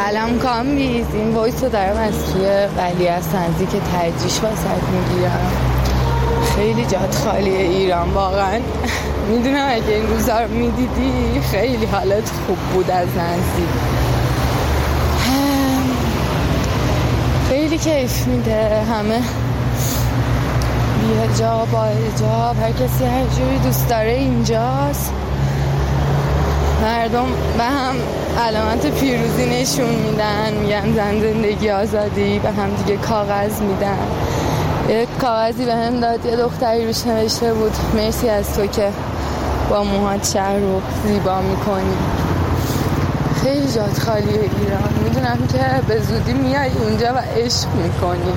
سلام کامبیز، این وایس رو دارم از توی ولیعصر نزدیک ترجیش واسط میگیرم. خیلی جات خالیه ایران واقعا. میدونم اگه این روزا رو میدیدی خیلی حالت خوب بود از نزدیک. خیلی کیف میده، همه بی حجاب با حجاب، هر کسی هر جوری دوست داره اینجاست. مردم به هم علامت پیروزی نشون میدن، میگن زن زندگی آزادی، به هم دیگه کاغذ میدن. یک کاغذی به هم داد، یه دختری روش نوشته بود مرسی از تو که با موهات شهر رو زیبا میکنی. خیلی جات خالیه ایران. میدونم که به زودی میای اونجا و عشق میکنی.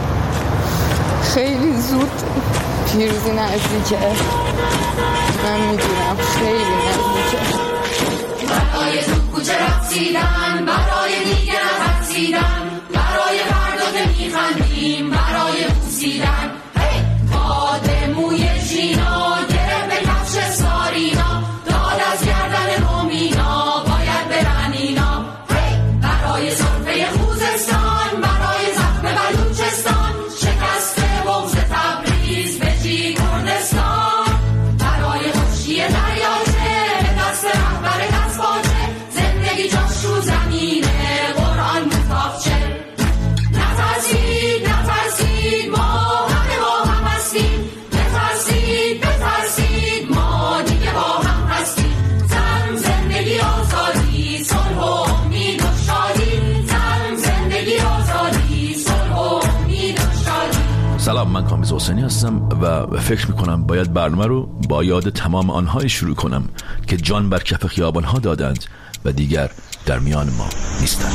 خیلی زود پیروزی نزدیکه، من میدونم خیلی نزدیکه. برای تو کوچه رقصیدن، برای دیگه نترسیدن، برای فردا که میخندیم، برای بوسیدن. باد موی ژینا گره به کفش سارینا، داد از گردن رومینا باید برن اینا. برای سرفه خوزستان، برای زخم بلوچستان، شکست بغض تبریز به جی کردستان. برای خشکی دریاچه دست رهبر دستپاچه، زندگی جاش رو زمینه قرآن متاخچه. نترسید نترسید ما همه با هم هستیم، بترسید بترسید ما دیگه با هم هستیم. زن زندگی آزادی صلح و امید و شادی، زن زندگی آزادی صلح و امید و شادی. سلام، من کامبیز حسینی هستم و فکر میکنم باید برنامه رو با یاد تمام آنهایی شروع کنم که جان بر کف خیابانها دادند و دیگر در میان ما نیستند.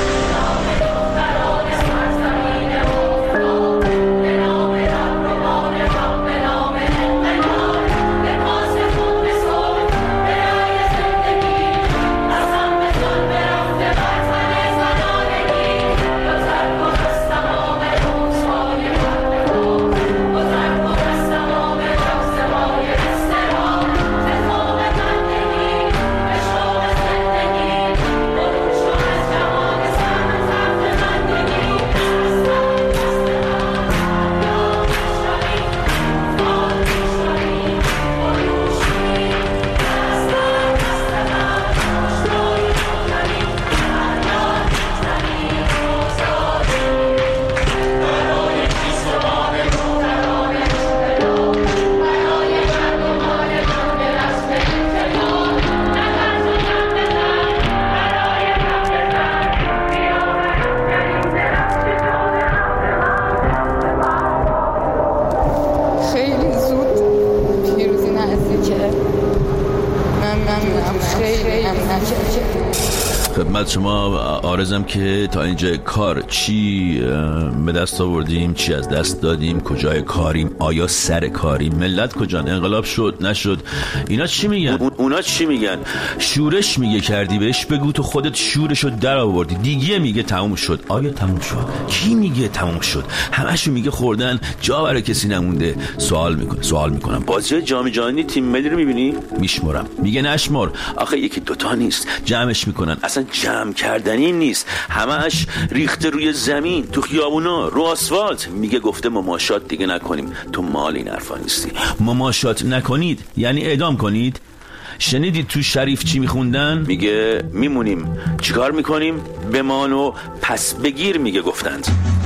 خدمت شما عارضم که تا اینجا کار چی به دست آوردیم، چی از دست دادیم، کجای کاریم، آیا سر کاریم، ملت کجان، انقلاب شد نشد، اینا چی میگن؟ اونا چی میگن؟ شورش میگه کردی بهش بگو تو خودت شورشو در آوردی. دیگه میگه تموم شد. آیا تموم شد؟ کی میگه تموم شد؟ همشو میگه خوردن جا برای کسی نمونده. سوال میکنم بازی جام جهانی تیم ملی رو میبینی؟ میشمرم. میگه نشمر. آخه یکی دوتا نیست، جمعش میکنن. اصلا جمع کردنی نیست، همش ریخته روی زمین، تو خیابونا، رو آسفالت. میگه گفته مماشات دیگه نکنیم. تو مال این حرفا نیستی. مماشات نکنید یعنی اعدام کنید. شنیدید تو شریف چی میخوندن؟ میگه میمونیم چیکار میکنیم؟ بمان و پس بگیر میگه گفتند.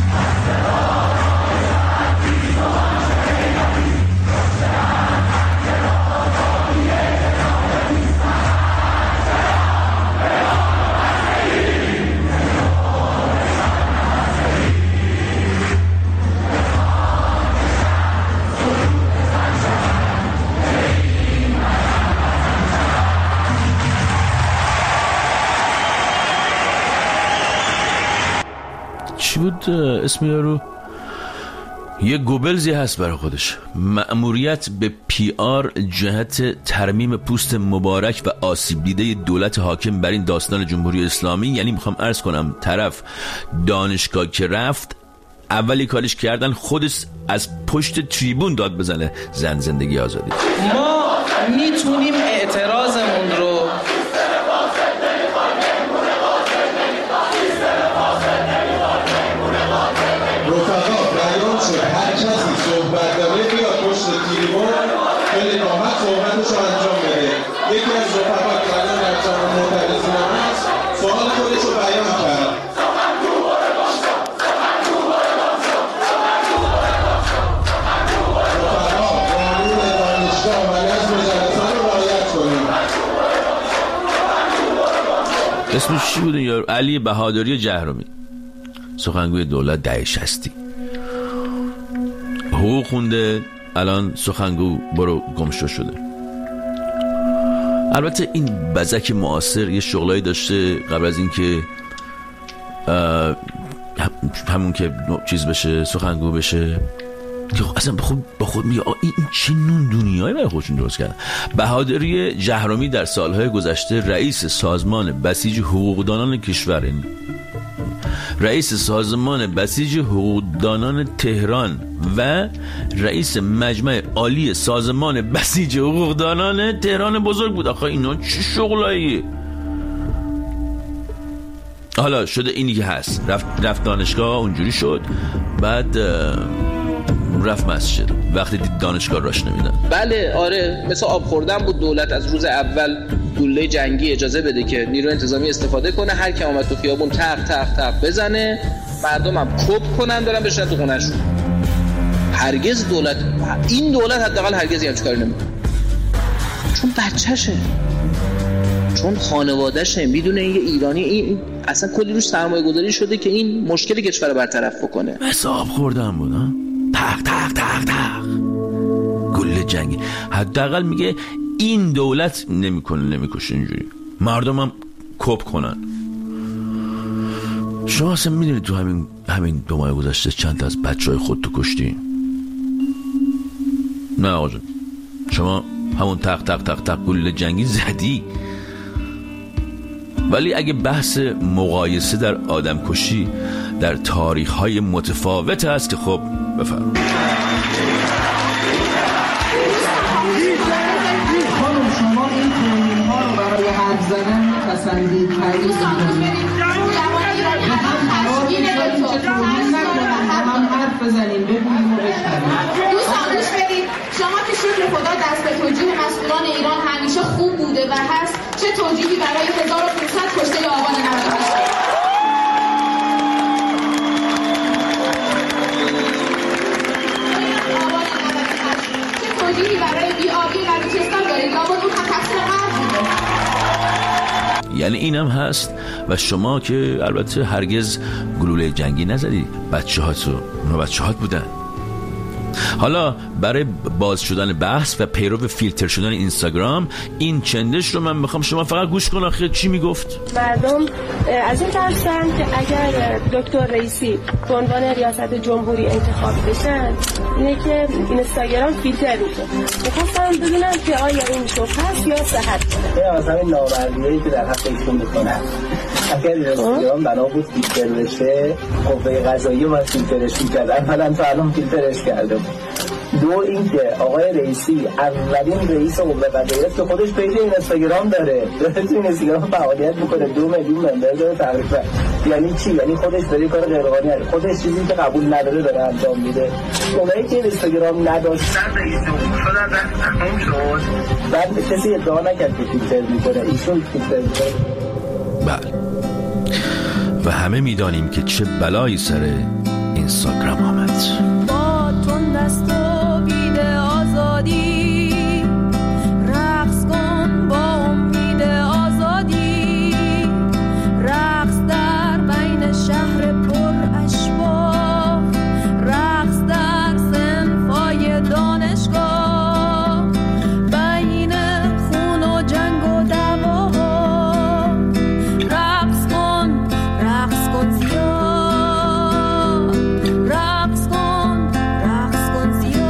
چی بود اسم یارو؟ یه گوبلزی هست برای خودش، مأموریت به PR جهت ترمیم پوست مبارک و آسیب دیده دولت حاکم بر این داستان جمهوری اسلامی. یعنی میخوام عرض کنم طرف دانشگاه که رفت اولی کارش کردن خودش از پشت تریبون داد بزنه زن زندگی آزادی. ما میتونیم اعتراضمون رو اسمش چی بود یار؟ علی بهادری جهرمی، سخنگوی دولت دهه 60. حقوق خونده، الان سخنگو برو گمشو شده. البته این بزک معاصر یه شغلایی داشته قبل از این که همون که چیز بشه، سخنگو بشه، که اصلا با خود میگه این چه نون دنیایی برای خودشون درست کردن. بهادری جهرمی در سالهای گذشته رئیس سازمان بسیج حقوقدانان کشور، رئیس سازمان بسیج حقوقدانان تهران و رئیس مجمع عالی سازمان بسیج حقوقدانان تهران بزرگ بود. آخه اینا چه شغلاییه؟ حالا شده اینی که هست، رفت دانشگاه، اونجوری شد، بعد رفت مسجد وقتی دید دانشگاه راش نمیدن. بله آره، مثل آب خوردن بود. دولت از روز اول گلوله جنگی اجازه بده که نیروی انتظامی استفاده کنه، هر کی اومد تو خیابون تق بزنه، مردم هم کپ کنن برن بشن تو خونه‌شون. هرگز این دولت حداقل هرگز همچین کاری نمیکنه، چون بچه‌شه، چون خانواده‌شه، میدونه این ایرانی، این اصلا کلی روش سرمایه‌گذاری شده که این مشکل کشور رو برطرف بکنه. حساب خوردن بود ها، تق گل جنگی. حداقل میگه این دولت نمیکشه اینجوری، مردم هم کپ کنن. شما اصلا میدونید تو همین 2 ماه گذشته چند تا از بچهای خودتو کشتی؟ نه آقا جون، شما همون تق گل جنگی زدی. ولی اگه بحث مقایسه در آدم کشی در تاریخ‌های متفاوت هست که خب بفرمایید. خانم شما این ترمین‌ها رو برای حرف زدن پسندید کردید. هم حرف بزنیم بگوییم و بشنویم. دوستان گوش بدید، شما که شکر خدا دست به توجیه مسئولان ایران همیشه خوب بوده و هست، چه توجیهی برای 1500 کشته آبان 98 برای بی‌آبی بلوچستان دارید؟ لابد اون هم تقصیر غرب بوده. یعنی این هم هست. و شما که البته هرگز گلوله جنگی نزدی، بچه‌هات بودن. حالا برای باز شدن بحث و پیرو فیلتر شدن اینستاگرام، این چندش رو من میخوام شما فقط گوش کن. آخه چی میگفت؟ مردم از این ترسن که اگر دکتر رئیسی به عنوان ریاست جمهوری انتخاب بشن، اینه که اینستاگرام فیلتر میشه. میخواستم ببینم که آیا این شبه هست یا صحت کنه. از همین نامردیایی که در حق ایشون میکنن. اگر اینستاگرام بنا بود فیلتر بشه، قوه قضاییه باید فیلترش میکرد. اولا تا الان فیلترش کرده. دو این که آقای رئیسی اولین رئیس قوه قضاییه که خودش پیج اینستاگرام داره تو اینستاگرام فعالیت میکنه، 2 میلیون ممبر داره تقریبا. یعنی چی؟ یعنی خودش داره کار غیرقانونی انجام، خودش چیزی که قبول نداره داره انجام میده. اونایی که اینستاگرام نداشتن رئیس جمهور شدن وقتی تموم شد، بعد کسی ادعا نکرد که فیلتر میکنه، ایشون فیلتر میکنه. بله، و همه میدانیم که چه بلایی سر اینستاگرام آمد. با تون دست و بید آزادی، رقص کن با امید آزادی، رقص در بین شهر پر اشباح، رقص در صنفای دانشگاه، بین خون و جنگ و دعواها، رقص کن زیاد، رقص کن زیاد.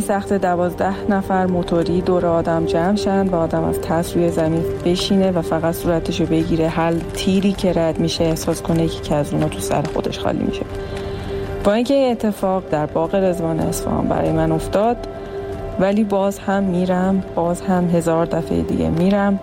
سخت 12 نفر موتوری دور آدم جمع شن و آدم از ترس روی زمین بشینه و فقط صورتشو بگیره، هر تیری که رد میشه احساس کنه که از اونا تو سر خودش خالی میشه. با اینکه اتفاق در باغ رضوان اصفهان برای من افتاد، ولی باز هم میرم، باز هم 1000 دفعه دیگه میرم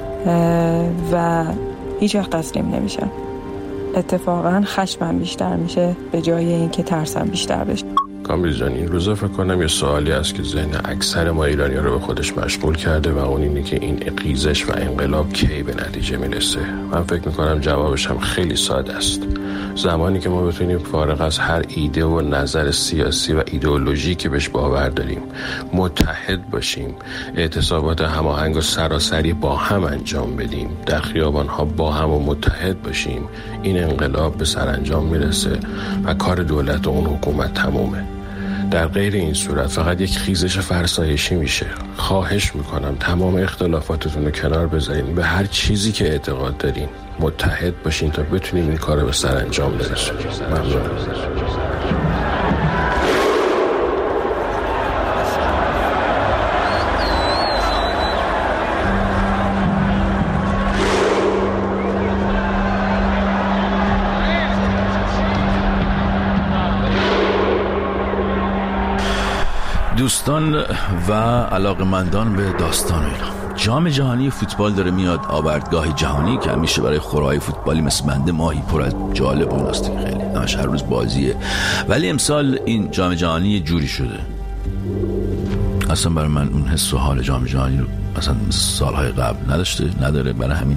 و هیچ وقت تسلیم نمیشم. اتفاقا خشمم بیشتر میشه به جای اینکه ترسم بیشتر بشه. کامبیز جان، این روزا فکر کنم یه سوالی هست که ذهن اکثر ما ایرانی‌ها رو به خودش مشغول کرده و اون اینه که این قیزش و انقلاب کی به نتیجه میرسه. من فکر میکنم جوابش هم خیلی ساده است. زمانی که ما بتونیم فارغ از هر ایده و نظر سیاسی و ایدئولوژی که بهش باور داریم متحد باشیم، اعتصابات هماهنگ و سراسری با هم انجام بدیم، در خیابان‌ها با هم و متحد باشیم، این انقلاب به سرانجام میرسه و کار دولت و اون حکومت تمومه. در غیر این صورت فقط یک خیزش فرسایشی میشه. خواهش میکنم تمام اختلافاتتون رو کنار بذارین، به هر چیزی که اعتقاد دارین متحد باشین تا بتونیم این کار رو به سرانجام برسونیم. ممنونم. دوستان و علاقمندان به داستان ایران، جام جهانی فوتبال داره میاد، آوردگاه جهانی که همیشه برای خورهای فوتبالی مثل بنده ماهی پر از جالب و ناستیک، خیلی همش هر روز بازیه، ولی امسال این جام جهانی یه جوری شده. اصلا برای من اون حس و حال جام جهانی رو اصلا سالهای قبل نداره. برای همین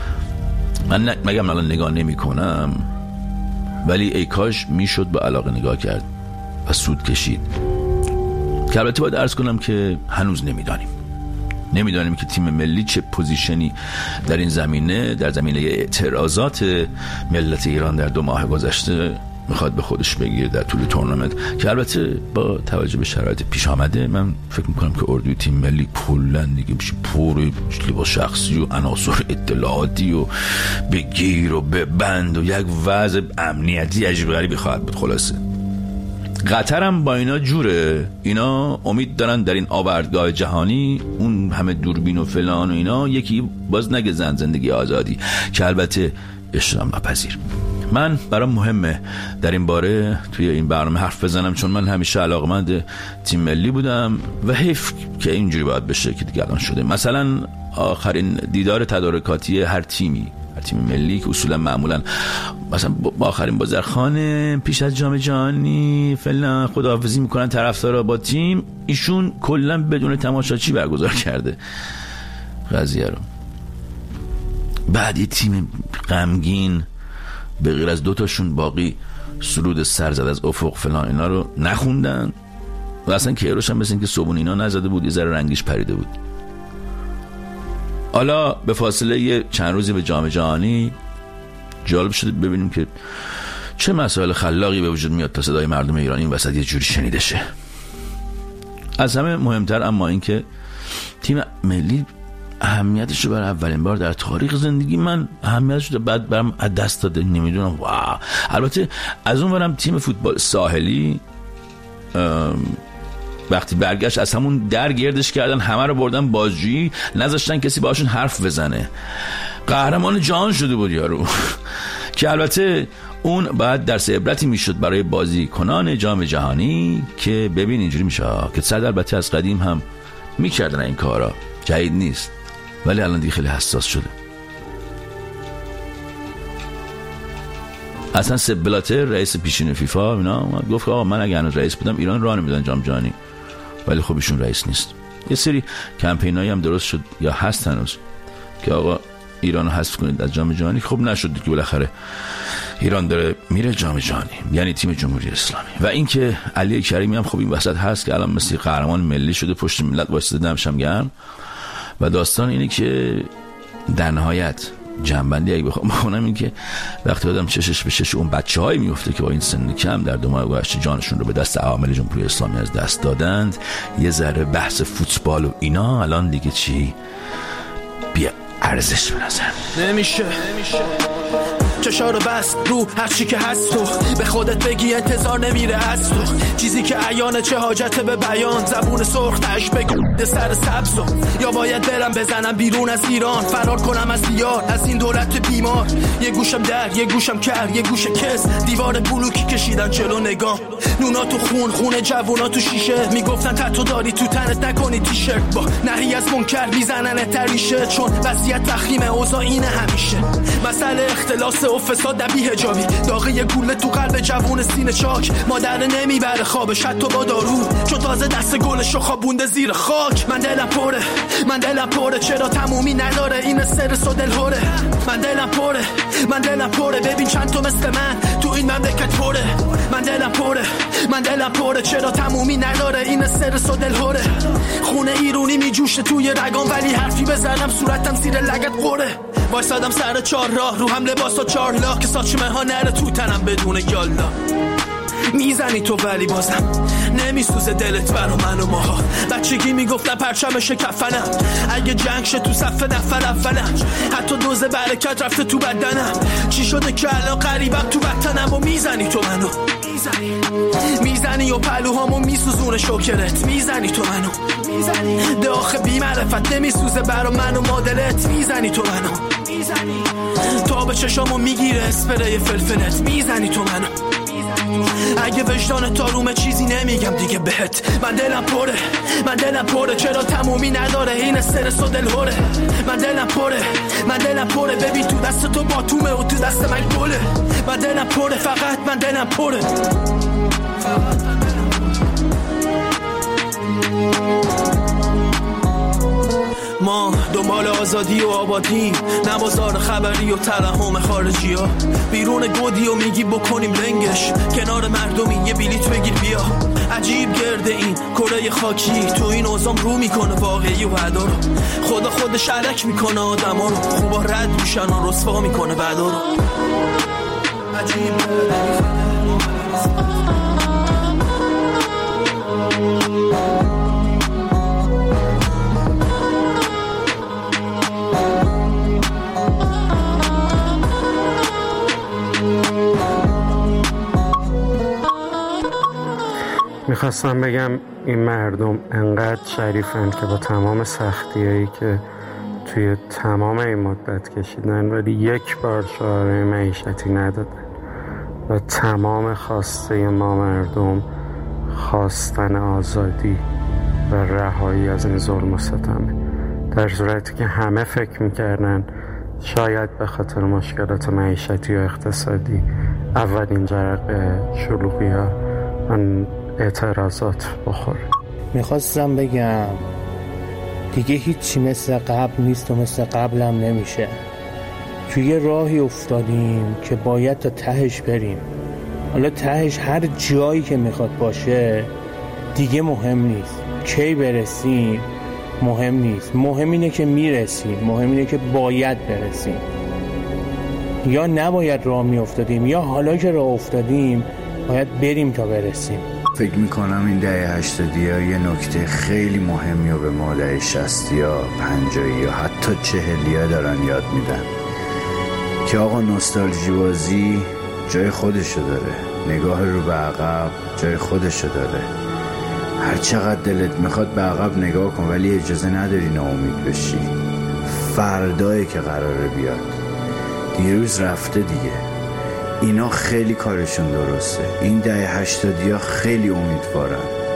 من مگم الان نگاه نمی کنم، ولی ای کاش میشد به علاقه نگاه کرد و سود کشید. که البته باید عرض کنم که هنوز نمیدانیم که تیم ملی چه پوزیشنی در این زمینه، در زمینه اعتراضات ملت ایران در 2 ماه گذشته میخواد به خودش بگیره در طول تورنمنت، که البته با توجه به شرایط پیش آمده من فکر میکنم که اردوی تیم ملی کلا دیگه بشه پر لباس شخصی و عناصر اطلاعاتی و بگیر و ببند و یک وضع امنیتی عجیب غریبی خواهد بود. خلاصه قطر هم با اینا جوره، اینا امید دارن در این آوردگاه جهانی اون همه دوربین و فلان و اینا یکی باز نگه زندگی آزادی، که البته اشترام ناپذیر. من برام مهمه در این باره توی این برنامه حرف بزنم، چون من همیشه علاقمند تیم ملی بودم و حیف که اینجوری باید بشه که دیگه الان شده. مثلا آخرین دیدار تدارکاتی هر تیم ملی که اصولا معمولا مثلا با آخرین بازرخان پیش از جام جهانی فلان خداحافظی میکنن طرفدارا با تیم، ایشون کلا بدون تماشاچی برگزار کرده قضیه رو. بعد یه تیم غمگین به غیر از 2 تاشون باقی سرود سر زد از افق فلان اینا رو نخوندن و اصلا کیروش هم مثل این که صبون اینا نزده بود، یه ذره رنگش پریده بود. حالا به فاصله چند روزی به جام جهانی جالب شده ببینیم که چه مسائل خلاقی به وجود میاد تا صدای مردم ایران این وسط یه جوری شنیده شه. از همه مهمتر اما این که تیم ملی اهمیتش رو برای اولین بار در تاریخ زندگی من اهمیتش رو بعد برام از دست داده. نمیدونم واو. البته از اون برم تیم فوتبال ساحلی وقتی برگشت از همون در گردش کردن، همه رو بردن بازجویی، نذاشتن کسی باشون حرف بزنه. قهرمان جهان شده بود یارو که البته اون بعد درس عبرتی میشد برای بازیکنان جام جهانی که ببین اینجوری میشه که صد البته از قدیم هم میکردن این کارا، جدید نیست، ولی الان دیگه خیلی حساس شده. اصلا سپ بلاتر رئیس پیشین فیفا اینا گفت آقا من اگه هنوز رئیس بودم ایران راه نمیدادن جام جهانی، ولی خب ایشون رئیس نیست. یه سری کمپینایی هم درست شد یا هست هنوز که آقا ایرانو حذف کنید از جام جهانی، خب نشد که بالاخره ایران داره میره جام جهانی، یعنی تیم جمهوری اسلامی. و اینکه علی کریمی هم خب این وسط هست که الان مثل قهرمان ملی شده، پشت ملت وایساده، دمشم گرم. و داستان اینه که در نهایت جنبندی اگه بخوام بکنم این که وقتی آدم چشش به چش اون بچه‌هایی میفته که با این سن کم در 2 ماه گذشته جانشون رو به دست عوامل جمهوری اسلامی از دست دادند، یه ذره بحث فوتبال و اینا الان دیگه چی بی ارزش به نظر نمیشه. چشارو بست رو هرچی که هست تو به خودت بگی انتظار نمیره از تو چیزی که عیانه چه حاجت به بیان زبون سرخ تش بگه سر سبزو یا باید برم بزنم بیرون از ایران فرار کنم از دیار از این دولت بیمار یه گوشم در یه گوشم کر یه گوش کس دیوار بلوکی کشیدن جلو نگاه نونا تو خونه جوونا تو شیشه میگفتن تتو داری تو تنت نکنی تیشرت با نهی از منکر میزنن تریشه چون وضعیت تخریم اوضاع اینه همیشه مسئله اختلاس و فساد نبی حجابی داغی گوله تو قلب جوون سینه چاک مادر نمیبره خوابش حتی با دارو چون تازه دست گلشو خوابونده زیر خاک من دلم پره چرا تمومی نداره این سرس و دلهوره من دلم پره ببین چند تا مثل من تو این مملکت پره من دلم پره چرا تمومی نداره این سرس و دلهوره خونه ایرونی میجوشه توی رگام ولی حرفی بزنم صورتم زیر لگت قره وایسادم سر 4 راه رو هم لباس و 4 لاخ که ساچمه ها نره تو تنم بدون یالا میزنی تو ولی بازم نمیسوزه دلت برا من و ماها بچگی میگفتن پرچمش کفنم اگه جنگ شه تو صف نفر اولم حتی دوز برکت رفته تو بدنم چی شده که الان قریبم تو وطنم و میزنی تو منو میزنی و پلوهامو میسوزونه شوکرت میزنی تو منو ده آخه بی معرفت نمیسوزه برا من و مادرت میزنی تو منو تا به چشامو میگیره اسپری فلفلت میزنی تو منو اگه وجدان تارومه چیزی نمیگم دیگه بهت من دلم پره چرا تمومی نداره این استرس و دلهوره من دلم پره ببین تو دست تو باتومه و تو دست من گله من دلم پره فقط من دلم پره ما دنبال آزادی و آبادی نبازار خبری و ترحم خارجی ها بیرون گودی و میگی بکنیم لنگش کنار مردمی یه بلیت بگیر بیا عجیب گرده این کره خاکی تو این اوزام رو میکنه واقعی و وعدا رو خدا خودش علک میکنه آدم ها رو خوبا رد میشن و رسوا میکنه بعدا رو عجیب گرده میخواستم بگم این مردم انقدر شریفن که با تمام سختیایی که توی تمام این مدت کشیدن ولی یک بار شعار معیشتی ندادن و تمام خواسته ما مردم خواستن آزادی و رهایی از این ظلم و ستمه در صورتی که همه فکر میکردن شاید به خاطر مشکلات معیشتی و اقتصادی اولین جرقه شلوغی ها اعتراضات بخوره. میخواستم بگم دیگه هیچی مثل قبل نیست و مثل قبل هم نمیشه. توی راهی افتادیم که باید تا تهش بریم. حالا تهش هر جایی که میخواد باشه دیگه مهم نیست. کی برسیم مهم نیست. مهم اینه که میرسیم. مهم اینه که باید برسیم. یا نباید راه میافتادیم یا حالا که راه افتادیم باید بریم تا برسیم. فکر میکنم این دهه 80 ها یه نکته خیلی مهمی رو به ما دهه 60 یا 50 یا حتی 40 ها دارن یاد میدن که آقا نوستالژی بازی جای خودشو داره، نگاه رو به عقب جای خودشو داره. هر چقدر دلت میخواد به عقب نگاه کن ولی اجازه نداری ناامید بشی. فردایی که قراره بیاد، دیروز رفته دیگه. اینا خیلی کارشون درسته. این دهه 80 ها خیلی امیدوارن.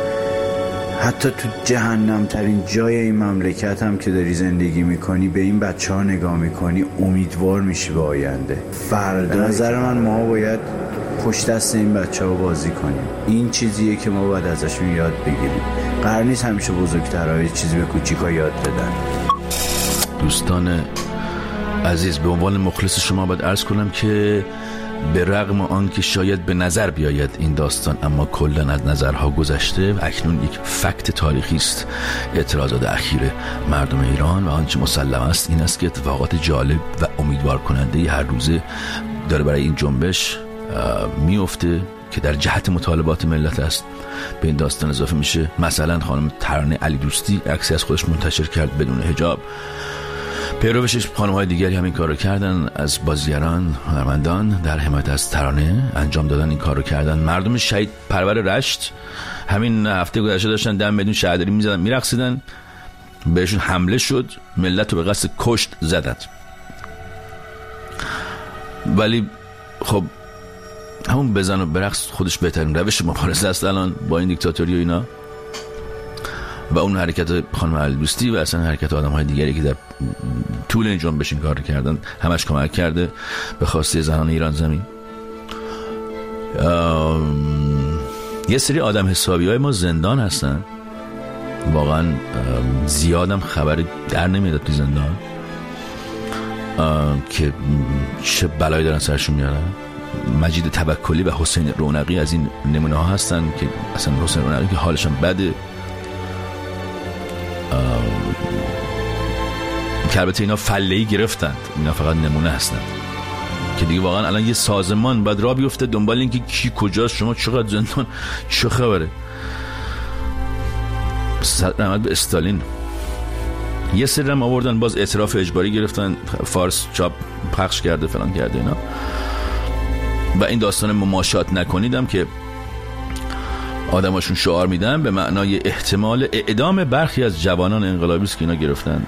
حتی تو جهنم ترین جای این مملکت هم که داری زندگی میکنی به این بچه ها نگاه میکنی امیدوار میشی به آینده. فردا نظر من ما باید پشت دست این بچه ها بازی کنیم. این چیزیه که ما باید ازشون یاد بگیریم. قرار نیست همیشه بزرگترها یه چیزی به کوچیکا یاد بدن. دوستان عزیز، به عنوان مخلص شما باید عرض کنم که به رغم آن که شاید به نظر بیاید این داستان، اما کلا از نظرها گذشته و اکنون یک فکت تاریخی است. اعتراضات اخیر مردم ایران و آنچه مسلم است این است که اتفاقات جالب و امیدوار کننده هر روزه داره برای این جنبش میفته که در جهت مطالبات ملت است. به این داستان اضافه میشه مثلا خانم ترانه علی دوستی عکسی از خودش منتشر کرد بدون حجاب پیروشش خانم‌های دیگری هم این کار رو کردن، از بازیگران هنرمندان در حمایت از ترانه انجام دادن این کار رو کردن. مردم شهید پرور رشت همین هفته گذشته داشتن دم بدون شهرداری می‌زدن می‌رقصیدن، بهشون حمله شد، ملت رو به قصد کشت زدند. ولی خب همون بزن و برقص خودش بهترین روش مبارزه است الان با این دیکتاتوری و اینا و اون حرکت خانم علیدوستی و اصلا حرکت آدم‌های دیگری که در طول این جنبش این کار کردن همش کمک کرده به خواسته زنان ایران زمین. یه سری آدم حسابی‌های ما زندان هستن، واقعا زیادم خبر در نمیاد تو زندان که چه بلایی دارن سرشون میارن. مجید توکلی و حسین رونقی از این نمونه ها هستن که اصلا حسین رونقی که حالش هم بده، که البته اینا فله‌ای گرفتند، اینا فقط نمونه هستند که دیگه واقعا الان یه سازمان باید راه بیفته دنبال این که کی کجاست، شما چقدر زندان، چه خبره. رحمت به استالین. یه سری هم آوردن باز اعتراف اجباری گرفتن، فارس چاپ پخش کرده فلان کرده اینا و این داستان مماشات نکنیدم که آدماشون شعار میدن به معنای احتمال اعدام برخی از جوانان انقلابی است که اینا گرفتن.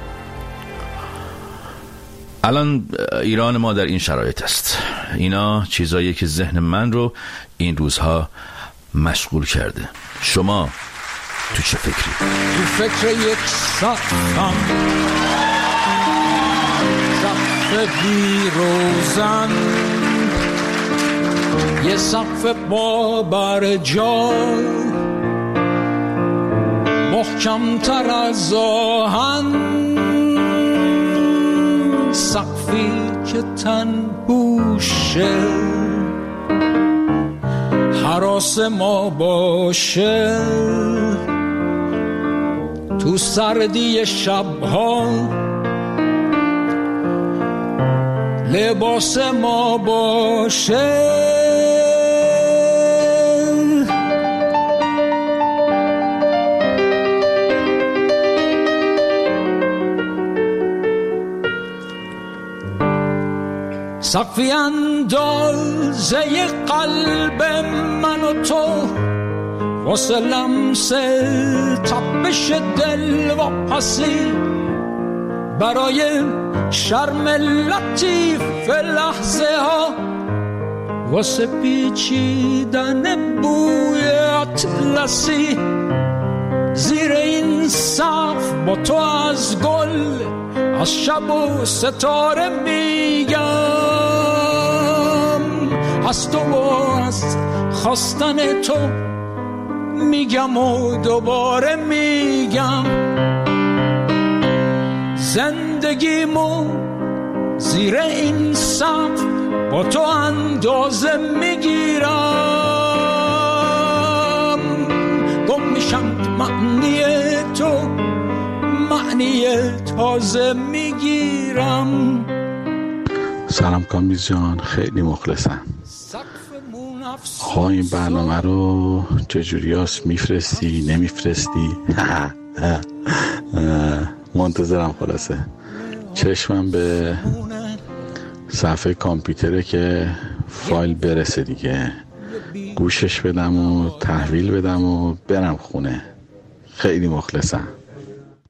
الان ایران ما در این شرایط است. اینا چیزایی که ذهن من رو این روزها مشغول کرده. شما تو چه فکری؟ تو فکر یک سقفم، سقف بی روزن، یه سقف با برجا محکم تر از آهن، سقفی که تن بوشه حراس ما باشه، تو سردی شبها لباس ما باشه. سقفی اندازه قلب من و تو، واسه لمس تپش دل و پسی، برای شرم لطیف لحظه ها، واسه پیچیدن بوی اطلسی، زیر این سقف با تو از گل، از شب و ستاره میگم، از تو و از خواستن تو میگم و دوباره میگم، زندگیمو زیر این سقف با تو اندازه میگیرم، گم میشم معنی تو، معنی تازه میگیرم. سلام کامیز جان، خیلی مخلصم. آقا این برنامه رو چجوری هست؟ میفرستی نمیفرستی؟ منتظرم. خلاصه چشمم به صفحه کامپیوتره که فایل برسه دیگه، گوشش بدم و تحویل بدم و برم خونه. خیلی مخلصم.